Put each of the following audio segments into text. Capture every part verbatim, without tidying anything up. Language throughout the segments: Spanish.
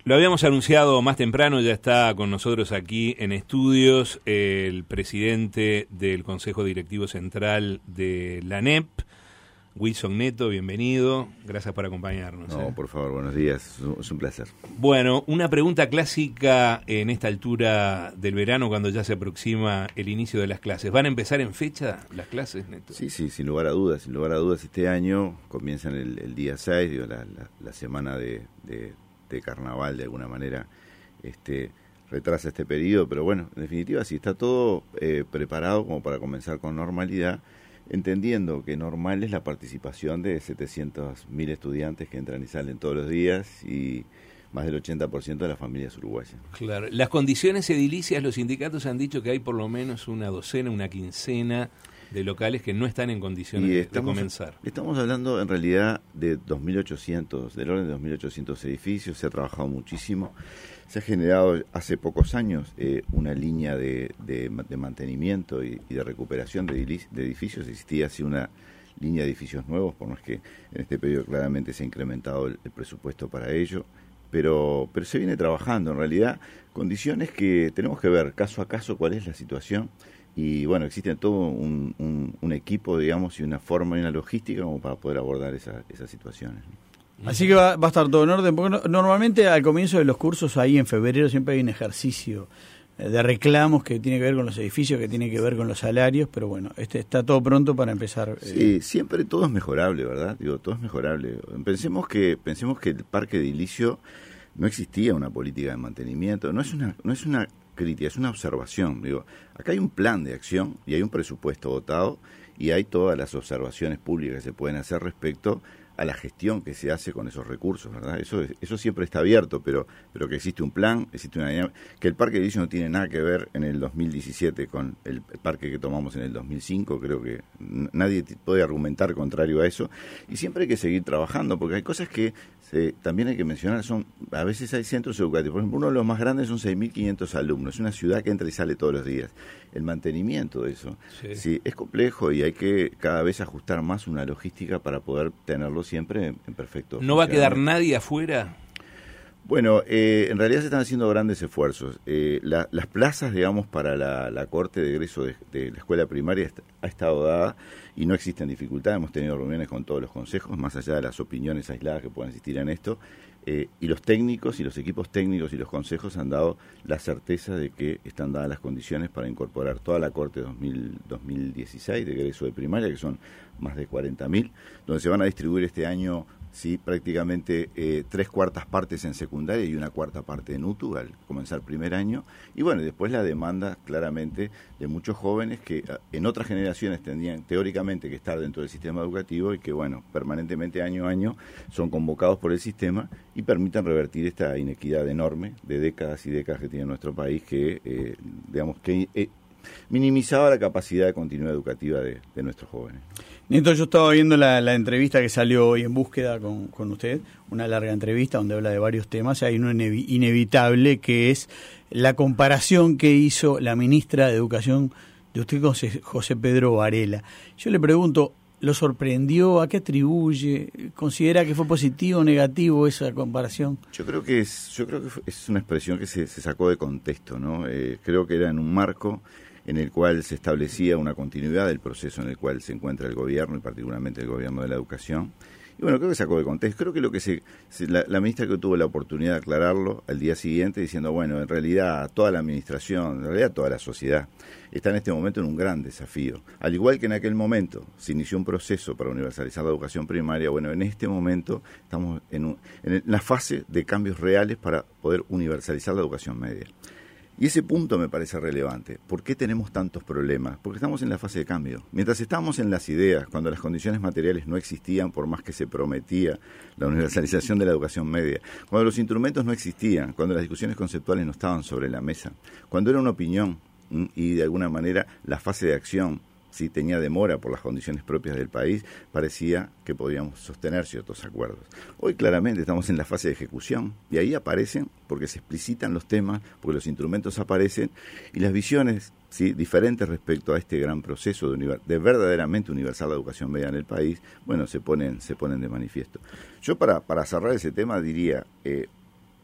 Lo habíamos anunciado más temprano, ya está con nosotros aquí en estudios el presidente del Consejo Directivo Central de la N E P, Wilson Neto, bienvenido, gracias por acompañarnos. No, ¿eh? por favor, buenos días, es un placer. Bueno, una pregunta clásica en esta altura del verano, cuando ya se aproxima el inicio de las clases. ¿Van a empezar en fecha las clases, Neto? Sí, sí, sin lugar a dudas, sin lugar a dudas, este año comienzan el, el día seis, digo, la, la, la semana de, de, de carnaval, de alguna manera, este retrasa este periodo, pero bueno, en definitiva, sí está todo eh, preparado como para comenzar con normalidad, entendiendo que normal es la participación de setecientos mil estudiantes que entran y salen todos los días y más del ochenta por ciento de las familias uruguayas. Claro. Las condiciones edilicias, los sindicatos han dicho que hay por lo menos una docena, una quincena de locales que no están en condiciones y estamos, de comenzar. Estamos hablando en realidad de dos mil ochocientos, del orden de dos mil ochocientos edificios, se ha trabajado muchísimo. Se ha generado hace pocos años eh, una línea de, de, de mantenimiento y, y de recuperación de, de edificios. Existía así una línea de edificios nuevos, por lo que en este periodo claramente se ha incrementado el, el presupuesto para ello. Pero, pero se viene trabajando, en realidad, condiciones que tenemos que ver caso a caso cuál es la situación. Y bueno, existe todo un, un, un equipo, digamos, y una forma y una logística como para poder abordar esa, esas situaciones. Así que va, va a estar todo en orden, porque no, normalmente al comienzo de los cursos, ahí en febrero, siempre hay un ejercicio de reclamos que tiene que ver con los edificios, que tiene que ver con los salarios, pero bueno, este está todo pronto para empezar. Sí, eh. siempre todo es mejorable, ¿verdad? Digo, todo es mejorable. Pensemos que pensemos que el parque edilicio no existía una política de mantenimiento, no es una no es una crítica, es una observación. Digo, acá hay un plan de acción y hay un presupuesto votado y hay todas las observaciones públicas que se pueden hacer respecto a la gestión que se hace con esos recursos, ¿verdad? Eso eso siempre está abierto, pero pero que existe un plan, existe una que el parque edilicio no tiene nada que ver en el dos mil diecisiete con el parque que tomamos en el dos mil cinco, creo que nadie puede argumentar contrario a eso, y siempre hay que seguir trabajando, porque hay cosas que se, también hay que mencionar, son a veces hay centros educativos, por ejemplo, uno de los más grandes son seis mil quinientos alumnos, es una ciudad que entra y sale todos los días, el mantenimiento de eso, sí. Sí, es complejo y hay que cada vez ajustar más una logística para poder tenerlo siempre en, en perfecto. ¿No va a quedar nadie afuera? Bueno, eh, en realidad se están haciendo grandes esfuerzos. Eh, la, las plazas, digamos, para la, la corte de egreso de, de la escuela primaria est- ha estado dada y no existen dificultades. Hemos tenido reuniones con todos los consejos, más allá de las opiniones aisladas que puedan existir en esto. Eh, y los técnicos y los equipos técnicos y los consejos han dado la certeza de que están dadas las condiciones para incorporar toda la corte dos mil, dos mil dieciséis de egreso de primaria, que son más de cuarenta mil, donde se van a distribuir este año sí, prácticamente eh, tres cuartas partes en secundaria y una cuarta parte en U T U al comenzar primer año. Y bueno, después la demanda claramente de muchos jóvenes que en otras generaciones tendrían teóricamente que estar dentro del sistema educativo y que bueno, permanentemente año a año son convocados por el sistema y permitan revertir esta inequidad enorme de décadas y décadas que tiene nuestro país que, eh, digamos, que eh, minimizaba la capacidad de continuidad educativa de, de nuestros jóvenes. Neto, yo estaba viendo la, la entrevista que salió hoy en Búsqueda con, con usted, una larga entrevista donde habla de varios temas. Hay uno inevi- inevitable que es la comparación que hizo la ministra de Educación de usted con José Pedro Varela. Yo le pregunto, ¿lo sorprendió? ¿A qué atribuye? ¿Considera que fue positivo o negativo esa comparación? Yo creo que es, yo creo que es una expresión que se, se sacó de contexto, ¿no? Eh, creo que era en un marco en el cual se establecía una continuidad del proceso en el cual se encuentra el gobierno y particularmente el gobierno de la educación. Y bueno, creo que sacó de contexto. Creo que lo que se, se la, la ministra que tuvo la oportunidad de aclararlo al día siguiente diciendo, bueno, en realidad toda la administración, en realidad toda la sociedad está en este momento en un gran desafío. Al igual que en aquel momento se inició un proceso para universalizar la educación primaria, bueno, en este momento estamos en, un, en la fase de cambios reales para poder universalizar la educación media. Y ese punto me parece relevante. ¿Por qué tenemos tantos problemas? Porque estamos en la fase de cambio. Mientras estábamos en las ideas, cuando las condiciones materiales no existían, por más que se prometía la universalización de la educación media, cuando los instrumentos no existían, cuando las discusiones conceptuales no estaban sobre la mesa, cuando era una opinión y de alguna manera la fase de acción si tenía demora por las condiciones propias del país, parecía que podíamos sostener ciertos acuerdos. Hoy claramente estamos en la fase de ejecución y ahí aparecen, porque se explicitan los temas, porque los instrumentos aparecen y las visiones ¿sí? diferentes respecto a este gran proceso de, univer- de verdaderamente universal la educación media en el país, bueno, se ponen, se ponen de manifiesto. Yo para, para cerrar ese tema diría, eh,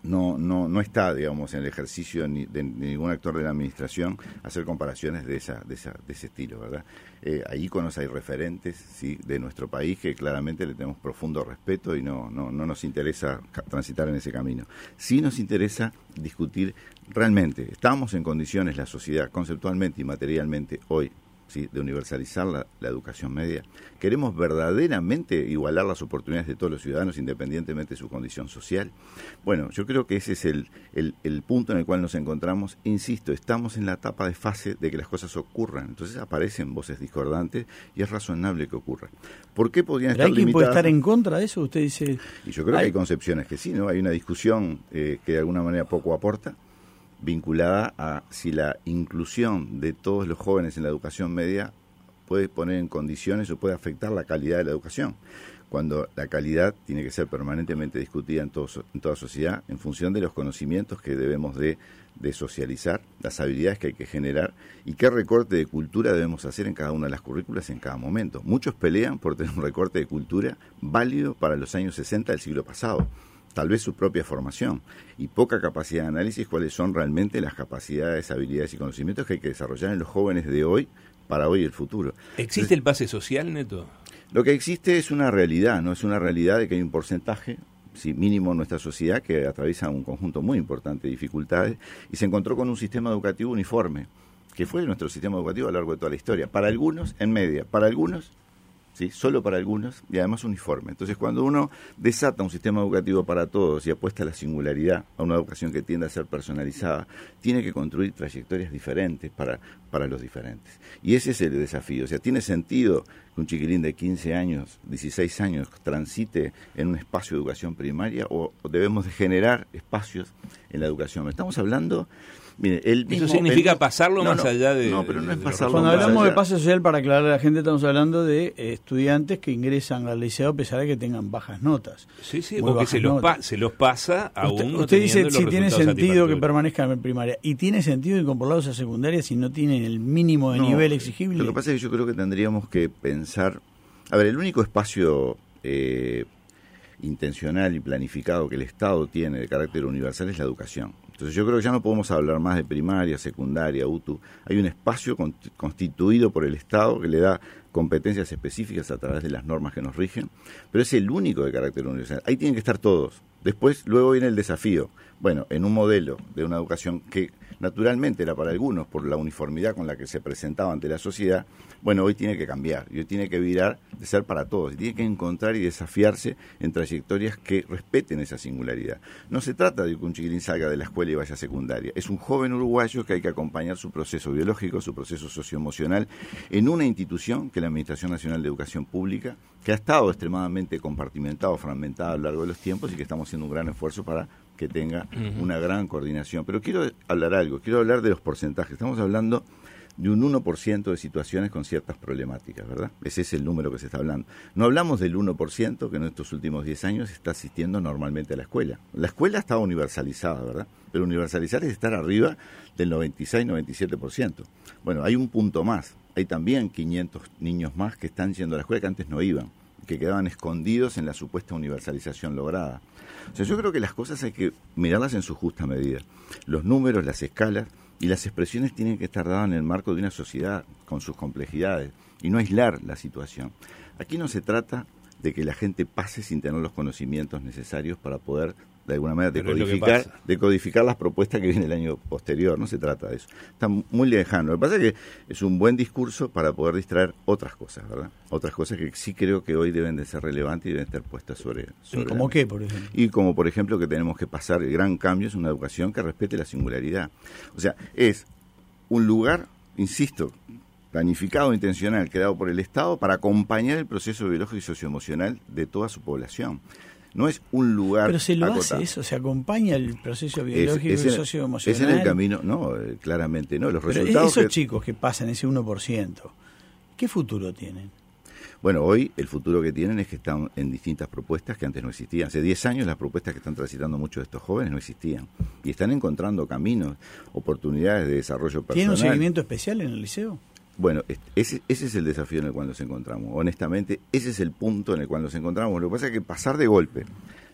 no no no está, digamos, en el ejercicio ni de, de ningún actor de la administración hacer comparaciones de esa de esa de ese estilo, ¿verdad? Eh, hay íconos, hay referentes, sí, de nuestro país que claramente le tenemos profundo respeto y no no no nos interesa transitar en ese camino. Sí nos interesa discutir realmente, estamos en condiciones la sociedad conceptualmente y materialmente hoy, ¿sí?, de universalizar la, la educación media. ¿Queremos verdaderamente igualar las oportunidades de todos los ciudadanos independientemente de su condición social? Bueno, yo creo que ese es el, el, el punto en el cual nos encontramos. Insisto, estamos en la etapa de fase de que las cosas ocurran. Entonces aparecen voces discordantes y es razonable que ocurra. ¿Por qué podrían estar ¿Hay quien limitadas? puede estar en contra de eso? Usted dice... Y yo creo hay... que hay concepciones que sí, ¿no? Hay una discusión eh, que de alguna manera poco aporta, vinculada a si la inclusión de todos los jóvenes en la educación media puede poner en condiciones o puede afectar la calidad de la educación, cuando la calidad tiene que ser permanentemente discutida en, todo, en toda sociedad en función de los conocimientos que debemos de, de socializar, las habilidades que hay que generar y qué recorte de cultura debemos hacer en cada una de las currículas en cada momento. Muchos pelean por tener un recorte de cultura válido para los años sesenta del siglo pasado, tal vez su propia formación, y poca capacidad de análisis cuáles son realmente las capacidades, habilidades y conocimientos que hay que desarrollar en los jóvenes de hoy para hoy y el futuro. ¿Existe Entonces, el pase social, Neto? Lo que existe es una realidad, ¿no? Es una realidad de que hay un porcentaje, sí, mínimo en nuestra sociedad, que atraviesa un conjunto muy importante de dificultades y se encontró con un sistema educativo uniforme, que fue nuestro sistema educativo a lo largo de toda la historia. Para algunos, en media, para algunos... ¿sí?, solo para algunos y además uniforme. Entonces, cuando uno desata un sistema educativo para todos y apuesta a la singularidad, a una educación que tiende a ser personalizada, tiene que construir trayectorias diferentes para, para los diferentes. Y ese es el desafío. O sea, ¿tiene sentido que un chiquilín de quince años, dieciséis años, transite en un espacio de educación primaria o, o debemos de generar espacios en la educación? Estamos hablando... Mire, el mismo, Eso significa el, pasarlo no, más no, allá de... No, pero no es de pasarlo Cuando más hablamos allá. de pase social, para aclarar a la gente, estamos hablando de eh, estudiantes que ingresan al liceo a pesar de que tengan bajas notas. Sí, sí, Muy o que se los, pa- se los pasa a Usted, uno. usted dice teniendo si los tiene resultados sentido que satisfactorios. permanezcan en primaria. ¿Y tiene sentido incorporarlos a secundaria si no tienen el mínimo de No, nivel exigible? Lo que pasa es que yo creo que tendríamos que pensar... A ver, el único espacio eh, intencional y planificado que el Estado tiene de carácter universal es la educación. Entonces yo creo que ya no podemos hablar más de primaria, secundaria, U T U. Hay un espacio con, constituido por el Estado que le da competencias específicas a través de las normas que nos rigen, pero es el único de carácter universal. Ahí tienen que estar todos. Después, luego viene el desafío. Bueno, en un modelo de una educación que naturalmente era para algunos por la uniformidad con la que se presentaba ante la sociedad, bueno, hoy tiene que cambiar, y hoy tiene que virar de ser para todos, y tiene que encontrar y desafiarse en trayectorias que respeten esa singularidad. No se trata de que un chiquilín salga de la escuela y vaya a secundaria, es un joven uruguayo que hay que acompañar su proceso biológico, su proceso socioemocional, en una institución que es la Administración Nacional de Educación Pública, que ha estado extremadamente compartimentado, fragmentado a lo largo de los tiempos y que estamos haciendo un gran esfuerzo para que tenga uh-huh. una gran coordinación. Pero quiero hablar algo, quiero hablar de los porcentajes. Estamos hablando de un uno por ciento de situaciones con ciertas problemáticas, ¿verdad? Ese es el número que se está hablando. No hablamos del uno por ciento que en estos últimos diez años está asistiendo normalmente a la escuela. La escuela está universalizada, ¿verdad? Pero universalizar es estar arriba del noventa y seis, noventa y siete por ciento. Bueno, hay un punto más. Hay también quinientos niños más que están yendo a la escuela que antes no iban, que quedaban escondidos en la supuesta universalización lograda. O sea, yo creo que las cosas hay que mirarlas en su justa medida. Los números, las escalas y las expresiones tienen que estar dadas en el marco de una sociedad con sus complejidades y no aislar la situación. Aquí no se trata de que la gente pase sin tener los conocimientos necesarios para poder, de alguna manera, decodificar, decodificar las propuestas que vienen el año posterior. No se trata de eso. Está muy lejano. Lo que pasa es que es un buen discurso para poder distraer otras cosas, ¿verdad? Otras cosas que sí creo que hoy deben de ser relevantes y deben estar puestas sobre... sobre ¿Y como qué, por ejemplo? Y como, por ejemplo, que tenemos que pasar, el gran cambio es una educación que respete la singularidad. O sea, es un lugar, insisto, planificado, intencional, creado por el Estado para acompañar el proceso biológico y socioemocional de toda su población. No es un lugar Pero se lo acotado. hace eso, se acompaña el proceso biológico es, es y en, socioemocional. Es en el camino, no, eh, claramente no. Los Pero resultados esos que, chicos que pasan ese uno por ciento, ¿qué futuro tienen? Bueno, hoy el futuro que tienen es que están en distintas propuestas que antes no existían. Hace diez años las propuestas que están transitando muchos de estos jóvenes no existían. Y están encontrando caminos, oportunidades de desarrollo personal. ¿Tiene un seguimiento especial en el liceo? Bueno, ese, ese es el desafío en el cual nos encontramos. Honestamente, ese es el punto en el cual nos encontramos. Lo que pasa es que pasar de golpe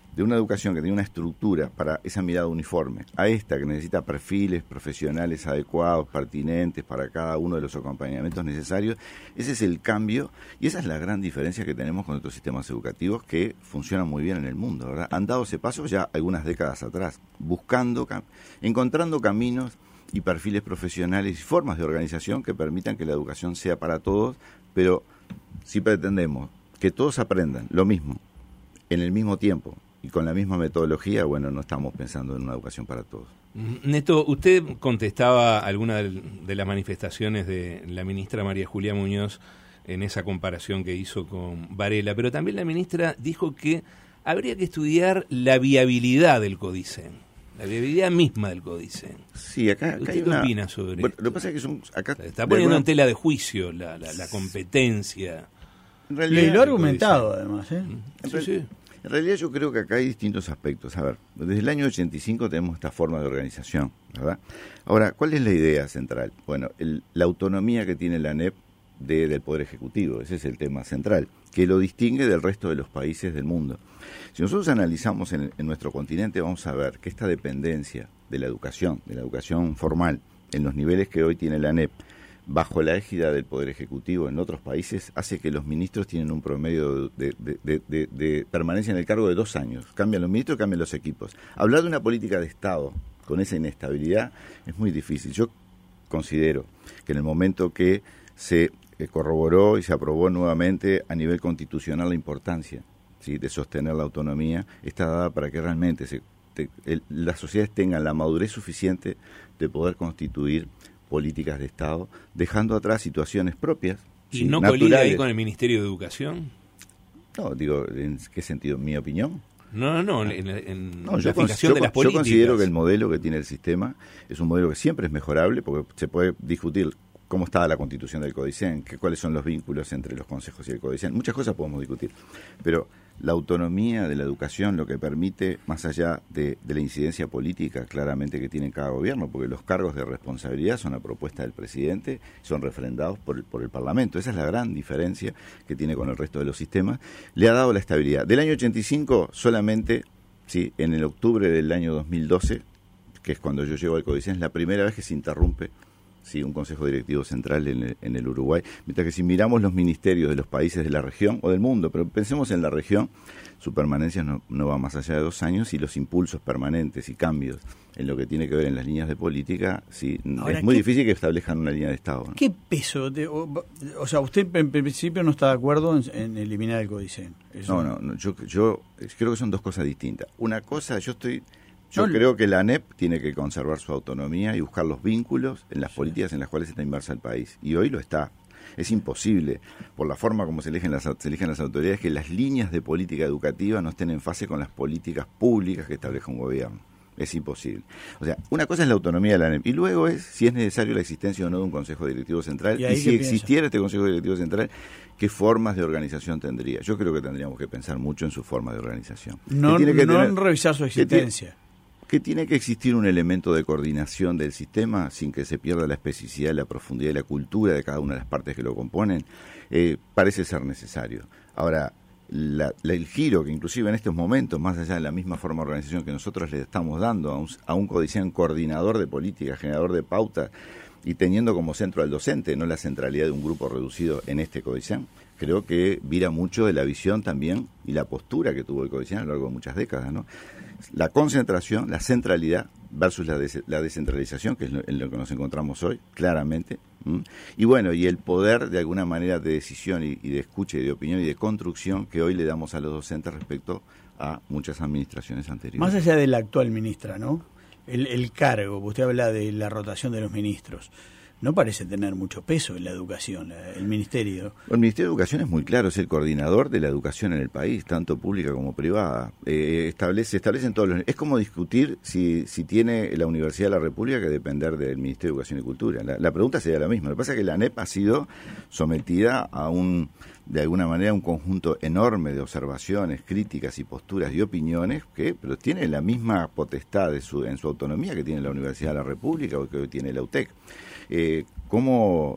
de una educación que tiene una estructura para esa mirada uniforme, a esta que necesita perfiles profesionales adecuados, pertinentes para cada uno de los acompañamientos necesarios, ese es el cambio y esa es la gran diferencia que tenemos con otros sistemas educativos que funcionan muy bien en el mundo, ¿verdad? Han dado ese paso ya algunas décadas atrás, buscando, encontrando caminos y perfiles profesionales y formas de organización que permitan que la educación sea para todos, pero si pretendemos que todos aprendan lo mismo, en el mismo tiempo y con la misma metodología, bueno, no estamos pensando en una educación para todos. Neto, usted contestaba alguna de las manifestaciones de la ministra María Julia Muñoz en esa comparación que hizo con Varela, pero también la ministra dijo que habría que estudiar la viabilidad del Codicen, la viabilidad misma del Codicen. Sí, acá, acá ¿Usted hay qué una... opina sobre bueno, esto? Lo que pasa es que son... Acá está poniendo alguna... en tela de juicio la, la, la competencia. En realidad, y lo ha argumentado, además. ¿eh? En, sí, real... sí. en realidad yo creo que acá hay distintos aspectos. A ver, desde el año ochenta y cinco tenemos esta forma de organización, ¿verdad? Ahora, ¿cuál es la idea central? Bueno, el, la autonomía que tiene la ANEP de, del Poder Ejecutivo, ese es el tema central, que lo distingue del resto de los países del mundo. Si nosotros analizamos en, en nuestro continente, vamos a ver que esta dependencia de la educación, de la educación formal, en los niveles que hoy tiene la ANEP, bajo la égida del Poder Ejecutivo en otros países, hace que los ministros tienen un promedio de, de, de, de, de permanencia en el cargo de dos años. Cambian los ministros, cambian los equipos. Hablar de una política de Estado con esa inestabilidad es muy difícil. Yo considero que en el momento que se corroboró y se aprobó nuevamente a nivel constitucional la importancia, ¿sí?, de sostener la autonomía, está dada para que realmente se, te, el, las sociedades tengan la madurez suficiente de poder constituir políticas de Estado, dejando atrás situaciones propias. ¿Y ¿sí?, no naturales. colida ahí con el Ministerio de Educación? No, digo, ¿en qué sentido? ¿Mi opinión? No, no, no, en, en no, la yo fijación yo, de las yo políticas. considero que el modelo que tiene el sistema es un modelo que siempre es mejorable, porque se puede discutir cómo estaba la constitución del Codicen, que, cuáles son los vínculos entre los consejos y el Codicen. Muchas cosas podemos discutir, pero la autonomía de la educación lo que permite, más allá de, de la incidencia política claramente que tiene cada gobierno, porque los cargos de responsabilidad son a propuesta del presidente, son refrendados por el, por el Parlamento. Esa es la gran diferencia que tiene con el resto de los sistemas. Le ha dado la estabilidad. Del año ochenta y cinco solamente, sí, en el octubre del año dos mil doce, que es cuando yo llego al Codicen, es la primera vez que se interrumpe sí, un consejo directivo central en el, en el Uruguay, mientras que si miramos los ministerios de los países de la región o del mundo, pero pensemos en la región, su permanencia no, no va más allá de dos años y los impulsos permanentes y cambios en lo que tiene que ver en las líneas de política, sí, Ahora, es muy difícil que establezcan una línea de Estado, ¿no? ¿Qué peso? De, o, o sea, usted en principio no está de acuerdo en, en eliminar el Codicen. No, no, no yo, yo creo que son dos cosas distintas. Una cosa, yo estoy... Yo no, creo que la ANEP tiene que conservar su autonomía y buscar los vínculos en las sí. políticas en las cuales está inmersa el país. Y hoy lo está. Es imposible, por la forma como se eligen las, se eligen las autoridades, que las líneas de política educativa no estén en fase con las políticas públicas que establezca un gobierno. Es imposible. O sea, una cosa es la autonomía de la ANEP y luego es si es necesario la existencia o no de un Consejo Directivo Central. Y, y si existiera este Consejo Directivo Central, ¿qué formas de organización tendría? Yo creo que tendríamos que pensar mucho en su forma de organización. No, tiene que no tener, en revisar su existencia. Que tiene que existir un elemento de coordinación del sistema sin que se pierda la especificidad, la profundidad y la cultura de cada una de las partes que lo componen, eh, parece ser necesario. Ahora, la, la, el giro que inclusive en estos momentos, más allá de la misma forma de organización que nosotros le estamos dando a un, a un Codicen coordinador de política, generador de pauta y teniendo como centro al docente, no la centralidad de un grupo reducido en este Codicen, creo que vira mucho de la visión también y la postura que tuvo el Codicen a lo largo de muchas décadas, ¿no? La concentración, la centralidad versus la, des, la descentralización, que es lo, en lo que nos encontramos hoy, claramente. ¿Mm? Y bueno, y el poder de alguna manera de decisión y, y de escucha y de opinión y de construcción que hoy le damos a los docentes respecto a muchas administraciones anteriores. Más allá de la actual ministra, ¿no? El, el cargo, usted habla de la rotación de los ministros. No parece tener mucho peso en la educación, el Ministerio. El Ministerio de Educación es muy claro, es el coordinador de la educación en el país, tanto pública como privada. Eh, establece, establecen todos los... Es como discutir si, si tiene la Universidad de la República que depender del Ministerio de Educación y Cultura. La, la pregunta sería la misma. Lo que pasa es que la ANEP ha sido sometida a un, de alguna manera, un conjunto enorme de observaciones, críticas y posturas y opiniones que pero tiene la misma potestad de su, en su autonomía que tiene la Universidad de la República o que tiene la U T E C. Eh, ¿Cómo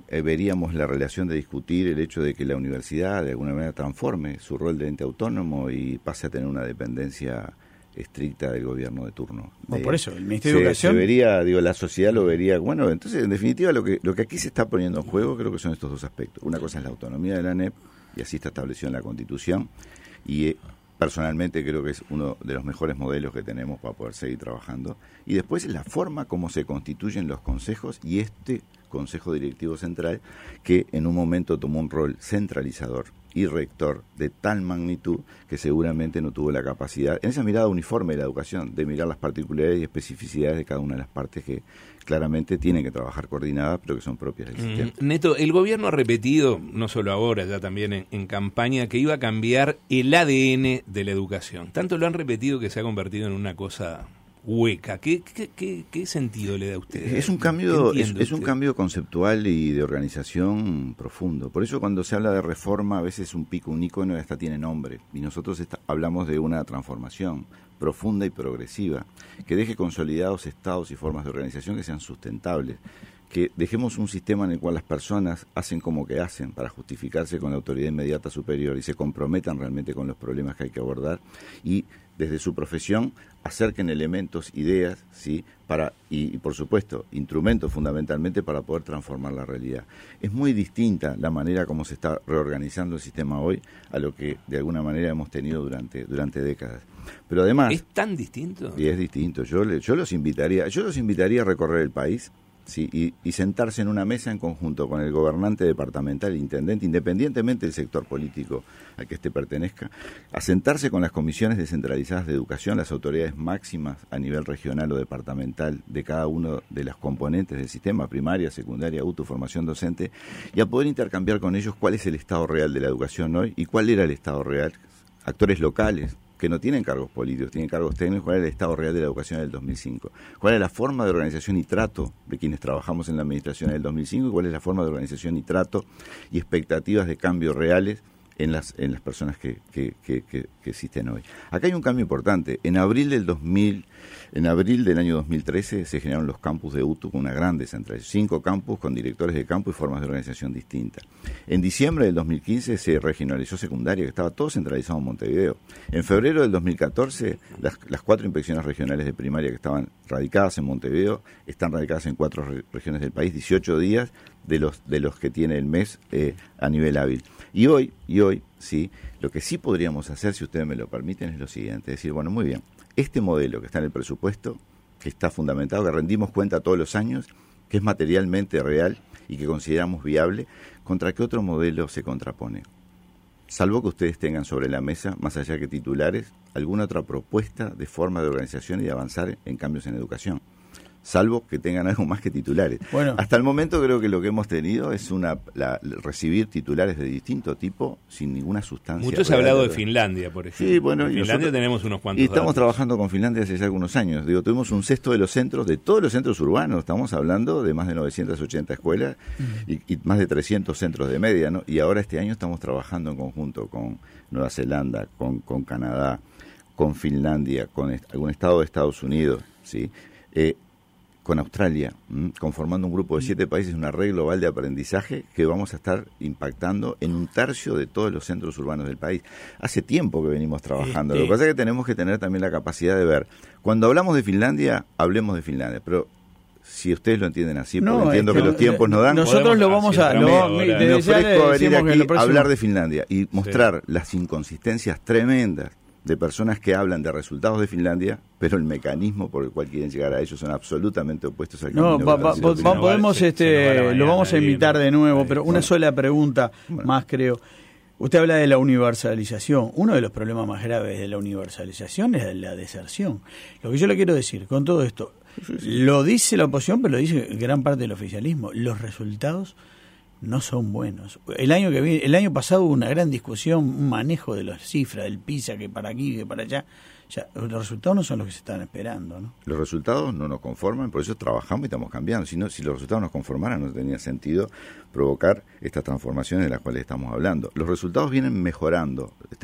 eh, veríamos la relación de discutir el hecho de que la universidad de alguna manera transforme su rol de ente autónomo y pase a tener una dependencia estricta del gobierno de turno. Bueno, de, por eso, el Ministerio se, de Educación... Se vería, digo, la sociedad lo vería... Bueno, entonces, en definitiva, lo que, lo que aquí se está poniendo en juego creo que son estos dos aspectos. Una cosa es la autonomía de la A N E P, y así está establecido en la Constitución, y eh, personalmente creo que es uno de los mejores modelos que tenemos para poder seguir trabajando. Y después es la forma como se constituyen los consejos y este Consejo Directivo Central, que en un momento tomó un rol centralizador y rector de tal magnitud que seguramente no tuvo la capacidad, en esa mirada uniforme de la educación, de mirar las particularidades y especificidades de cada una de las partes que claramente tienen que trabajar coordinadas, pero que son propias del mm, sistema. Neto, el gobierno ha repetido, no solo ahora, ya también en, en campaña, que iba a cambiar el A D N de la educación. Tanto lo han repetido que se ha convertido en una cosa hueca. ¿Qué, qué, qué, qué sentido le da a usted? Es un cambio, es, es un cambio conceptual y de organización profundo. Por eso cuando se habla de reforma, a veces un pico, un icono hasta tiene nombre. Y nosotros está, hablamos de una transformación profunda y progresiva, que deje consolidados estados y formas de organización que sean sustentables. Que dejemos un sistema en el cual las personas hacen como que hacen para justificarse con la autoridad inmediata superior y se comprometan realmente con los problemas que hay que abordar y desde su profesión acerquen elementos, ideas, sí, para y, y por supuesto instrumentos fundamentalmente para poder transformar la realidad. Es muy distinta la manera como se está reorganizando el sistema hoy a lo que de alguna manera hemos tenido durante durante décadas. Pero además ¿es tan distinto? Y es distinto. Yo le, yo los invitaría, yo los invitaría a recorrer el país. Sí, y, y sentarse en una mesa en conjunto con el gobernante departamental, el intendente, independientemente del sector político al que éste pertenezca, a sentarse con las comisiones descentralizadas de educación, las autoridades máximas a nivel regional o departamental de cada uno de los componentes del sistema, primaria, secundaria, U T U, formación docente, y a poder intercambiar con ellos cuál es el estado real de la educación hoy y cuál era el estado real, actores locales, que no tienen cargos políticos, tienen cargos técnicos, cuál era el estado real de la educación del dos mil cinco, cuál es la forma de organización y trato de quienes trabajamos en la administración del dos mil cinco y cuál es la forma de organización y trato y expectativas de cambio reales en las en las personas que, que, que, que, que existen hoy. Acá hay un cambio importante. En abril del dos mil, en abril del año dos mil trece se generaron los campus de U T U con una gran descentralización, cinco campus con directores de campus y formas de organización distintas. En diciembre del dos mil quince se regionalizó secundaria, que estaba todo centralizado en Montevideo. En febrero del dos mil catorce las, las cuatro inspecciones regionales de primaria que estaban radicadas en Montevideo están radicadas en cuatro re- regiones del país, dieciocho días de los de los que tiene el mes eh, a nivel hábil. Y hoy, y hoy, sí, lo que sí podríamos hacer, si ustedes me lo permiten, es lo siguiente, decir, bueno, muy bien, este modelo que está en el presupuesto, que está fundamentado, que rendimos cuenta todos los años, que es materialmente real y que consideramos viable, ¿contra qué otro modelo se contrapone? Salvo que ustedes tengan sobre la mesa, más allá que titulares, alguna otra propuesta de forma de organización y de avanzar en cambios en educación. Salvo que tengan algo más que titulares. Bueno. Hasta el momento creo que lo que hemos tenido es una la, recibir titulares de distinto tipo sin ninguna sustancia. Mucho se ha hablado de Finlandia, por ejemplo. Sí, bueno, en Finlandia nosotros, tenemos unos cuantos y estamos datos. trabajando con Finlandia desde ya algunos años. Digo, tuvimos un sexto de los centros, de todos los centros urbanos, estamos hablando de más de novecientas ochenta escuelas uh-huh. y, y más de trescientos centros de media, ¿no? Y ahora este año estamos trabajando en conjunto con Nueva Zelanda, con, con Canadá, con Finlandia, con est- algún estado de Estados Unidos, ¿sí? Eh, con Australia, ¿m? conformando un grupo de siete países, una red global de aprendizaje que vamos a estar impactando en un tercio de todos los centros urbanos del país. Hace tiempo que venimos trabajando. Este... Lo que pasa es que tenemos que tener también la capacidad de ver. Cuando hablamos de Finlandia, hablemos de Finlandia, pero si ustedes lo entienden así, no, porque entiendo que, que los tiempos nos dan. Nosotros lo vamos a... Lo, me ofrezco a venir aquí a hablar de Finlandia y mostrar sí. las inconsistencias tremendas de personas que hablan de resultados de Finlandia, pero el mecanismo por el cual quieren llegar a ellos son absolutamente opuestos al no, va, va, va, va, podemos se, este se lo vamos a invitar de nuevo, pero una sola pregunta bueno. más creo. Usted habla de la universalización. Uno de los problemas más graves de la universalización es la deserción. Lo que yo le quiero decir con todo esto, sí, sí. lo dice la oposición, pero lo dice gran parte del oficialismo. Los resultados no son buenos. El año que viene, el año pasado hubo una gran discusión, un manejo de las cifras, del PISA, que para aquí, que para allá. Ya, los resultados no son los que se están esperando, ¿no? Los resultados no nos conforman, por eso trabajamos y estamos cambiando. Si, no, si los resultados nos conformaran, no tenía sentido provocar estas transformaciones de las cuales estamos hablando. Los resultados vienen mejorando, están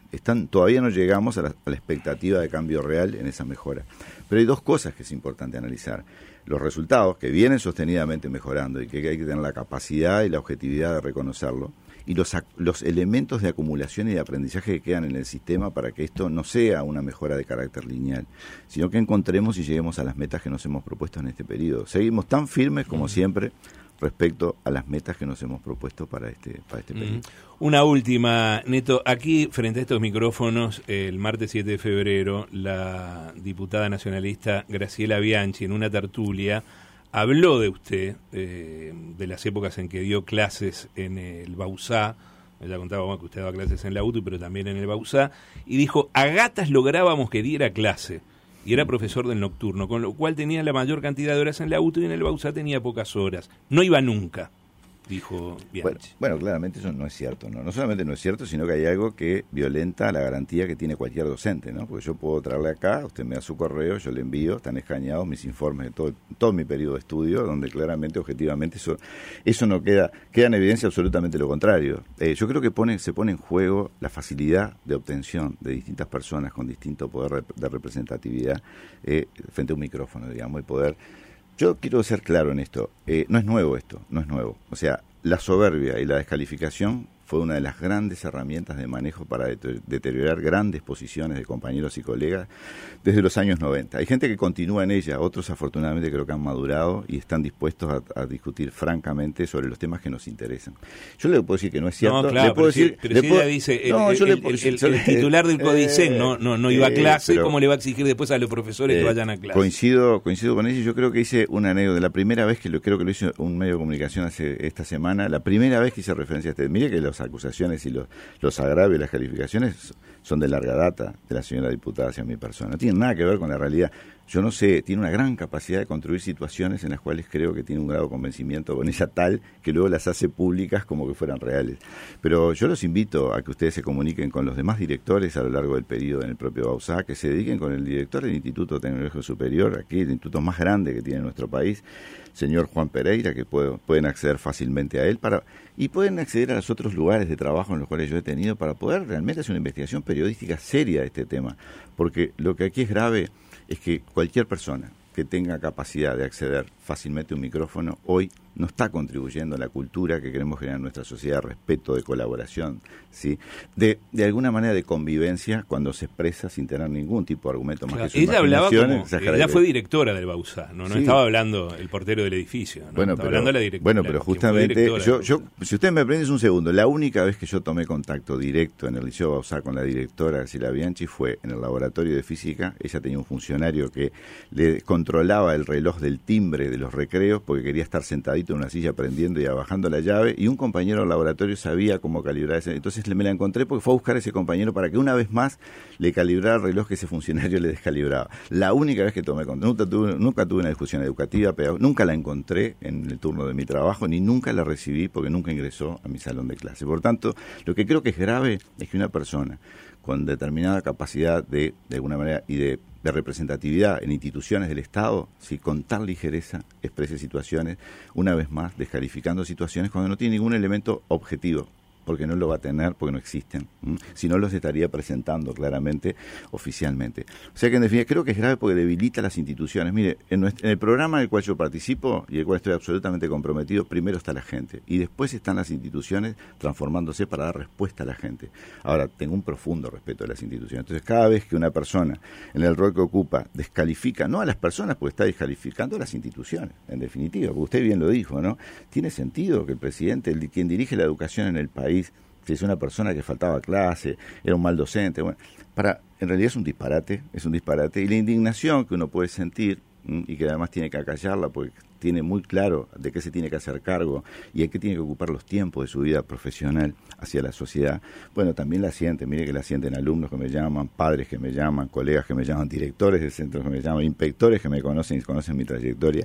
están, todavía no llegamos a la, a la expectativa de cambio real en esa mejora. Pero hay dos cosas que es importante analizar. Los resultados, que vienen sostenidamente mejorando y que hay que tener la capacidad y la objetividad de reconocerlo, y los, los elementos de acumulación y de aprendizaje que quedan en el sistema para que esto no sea una mejora de carácter lineal, sino que encontremos y lleguemos a las metas que nos hemos propuesto en este periodo. Seguimos tan firmes como siempre respecto a las metas que nos hemos propuesto para este, para este periodo. Una última, Neto. Aquí, frente a estos micrófonos, el martes siete de febrero, la diputada nacionalista Graciela Bianchi, en una tertulia, habló de usted, eh, de las épocas en que dio clases en el Bauzá. Ella contaba bueno, que usted daba clases en la U T U, pero también en el Bauzá, y dijo, a gatas lográbamos que diera clase. Y era profesor del nocturno, con lo cual tenía la mayor cantidad de horas en la U T U y en el Bauzá tenía pocas horas. No iba nunca, dijo Bianchi. Bueno, bueno, claramente eso no es cierto, ¿no? No solamente no es cierto, sino que hay algo que violenta la garantía que tiene cualquier docente, ¿no? Porque yo puedo traerle acá, usted me da su correo, yo le envío, están escaneados mis informes de todo, todo mi periodo de estudio, donde claramente, objetivamente, eso, eso no queda, queda en evidencia absolutamente lo contrario. Eh, yo creo que pone, se pone en juego la facilidad de obtención de distintas personas con distinto poder de representatividad eh, frente a un micrófono, digamos, y poder... Yo quiero ser claro en esto, eh, no es nuevo esto, no es nuevo. O sea, la soberbia y la descalificación fue una de las grandes herramientas de manejo para deteriorar grandes posiciones de compañeros y colegas desde los años noventa. Hay gente que continúa en ella, otros afortunadamente creo que han madurado y están dispuestos a, a discutir francamente sobre los temas que nos interesan. Yo le puedo decir que no es cierto. No, claro, le puedo pero, decir, si, pero le si puedo, ella dice, el, no, el, yo el, le, el, yo, el, el titular del CODICEN eh, no, no, no iba a clase, eh, pero, ¿cómo le va a exigir después a los profesores eh, que vayan a clase? Coincido, coincido con ella. Yo creo que hice una anécdota. La primera vez que lo creo que lo hizo un medio de comunicación hace esta semana, la primera vez que hice referencia a este. Mire que las acusaciones y los, los agravios y las calificaciones son de larga data de la señora diputada hacia mi persona. No tienen nada que ver con la realidad. Yo no sé, tiene una gran capacidad de construir situaciones en las cuales creo que tiene un grado de convencimiento con ella tal que luego las hace públicas como que fueran reales. Pero yo los invito a que ustedes se comuniquen con los demás directores a lo largo del periodo en el propio Bauzá, que se dediquen con el director del Instituto Tecnológico Superior, aquí el instituto más grande que tiene nuestro país, señor Juan Pereira, que puedo, pueden acceder fácilmente a él para y pueden acceder a los otros lugares de trabajo en los cuales yo he tenido para poder realmente hacer una investigación periodística seria de este tema. Porque lo que aquí es grave es que cualquier persona que tenga capacidad de acceder fácilmente a un micrófono hoy no está contribuyendo a la cultura que queremos generar en nuestra sociedad, respeto, de colaboración, ¿sí? de, de alguna manera de convivencia cuando se expresa sin tener ningún tipo de argumento más claro, que su ella hablaba como, ella fue de... directora del Bauzá, no, no sí. estaba hablando el portero del edificio, ¿no? Bueno, estaba pero, hablando de la directora. Bueno, pero justamente, yo, yo, si usted me prende un segundo, la única vez que yo tomé contacto directo en el Liceo Bauzá con la directora Graciela Bianchi fue en el laboratorio de física. Ella tenía un funcionario que le controlaba el reloj del timbre de los recreos porque quería estar sentadito en una silla prendiendo y bajando la llave, y un compañero del laboratorio sabía cómo calibrar ese. Entonces me la encontré porque fue a buscar a ese compañero para que una vez más le calibrara el reloj que ese funcionario le descalibraba. La única vez que tomé contacto, nunca tuve, nunca tuve una discusión educativa, pero nunca la encontré en el turno de mi trabajo, ni nunca la recibí porque nunca ingresó a mi salón de clase. Por tanto, lo que creo que es grave es que una persona con determinada capacidad de, de alguna manera, y de, de representatividad en instituciones del Estado, si con tal ligereza exprese situaciones, una vez más descalificando situaciones cuando no tiene ningún elemento objetivo, porque no lo va a tener, porque no existen, ¿m? Si no los estaría presentando claramente, oficialmente. O sea que en definitiva creo que es grave porque debilita las instituciones. Mire, en, nuestro, en el programa en el cual yo participo y el cual estoy absolutamente comprometido, primero está la gente y después están las instituciones transformándose para dar respuesta a la gente. Ahora, tengo un profundo respeto a las instituciones. Entonces, cada vez que una persona en el rol que ocupa descalifica, no a las personas, porque está descalificando a las instituciones, en definitiva, porque usted bien lo dijo, ¿no? Tiene sentido que el presidente, el, quien dirige la educación en el país, si es una persona que faltaba a clase, era un mal docente, bueno, para, en realidad es un disparate, es un disparate, y la indignación que uno puede sentir, ¿m? Y que además tiene que acallarla porque tiene muy claro de qué se tiene que hacer cargo y a qué tiene que ocupar los tiempos de su vida profesional hacia la sociedad, bueno, también la sienten, mire que la sienten alumnos que me llaman, padres que me llaman, colegas que me llaman, directores de centros que me llaman, inspectores que me conocen y conocen mi trayectoria.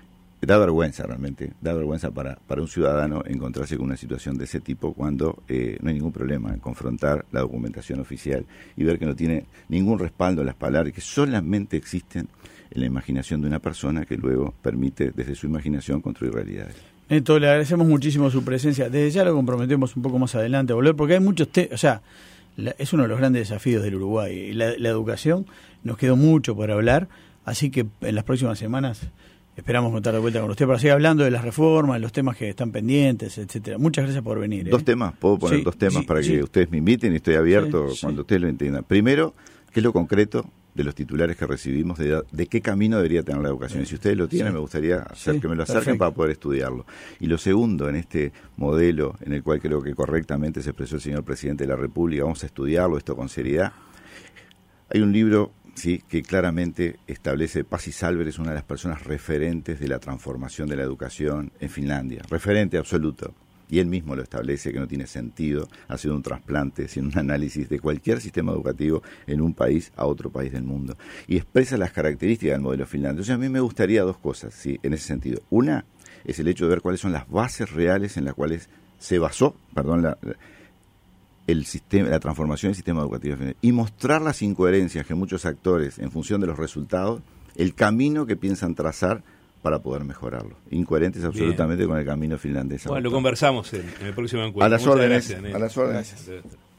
Da vergüenza realmente, da vergüenza para, para un ciudadano encontrarse con una situación de ese tipo cuando eh, no hay ningún problema en confrontar la documentación oficial y ver que no tiene ningún respaldo en las palabras, que solamente existen en la imaginación de una persona que luego permite desde su imaginación construir realidades. Neto, le agradecemos muchísimo su presencia. Desde ya lo comprometemos un poco más adelante a volver, porque hay muchos temas, o sea, la, es uno de los grandes desafíos del Uruguay. La, la educación, nos quedó mucho por hablar, así que en las próximas semanas esperamos contar de vuelta con usted para seguir hablando de las reformas, los temas que están pendientes, etcétera. Muchas gracias por venir. Dos ¿eh? temas, puedo poner Sí, dos temas sí, para sí. que ustedes me inviten y estoy abierto Sí, sí. cuando ustedes lo entiendan. Primero, ¿qué es lo concreto de los titulares que recibimos de, de qué camino debería tener la educación? Y si ustedes lo tienen, Sí. me gustaría hacer Sí, que me lo acerquen perfecto. para poder estudiarlo. Y lo segundo, en este modelo en el cual creo que correctamente se expresó el señor presidente de la República, vamos a estudiarlo esto con seriedad. Hay un libro, sí, que claramente establece, Pasi Salver es una de las personas referentes de la transformación de la educación en Finlandia, referente absoluto. Y él mismo lo establece, que no tiene sentido hacer un trasplante sin un análisis de cualquier sistema educativo en un país a otro país del mundo. Y expresa las características del modelo finlandés. O sea, a mí me gustaría dos cosas, sí, en ese sentido. Una es el hecho de ver cuáles son las bases reales en las cuales se basó, perdón, la, el sistema, la transformación del sistema educativo finlandés. Y mostrar las incoherencias que muchos actores, en función de los resultados, el camino que piensan trazar para poder mejorarlo. Incoherentes absolutamente Bien. con el camino finlandés. Bueno, lo conversamos en, en el próximo encuentro. A las Muchas órdenes. Gracias, a las órdenes. Gracias.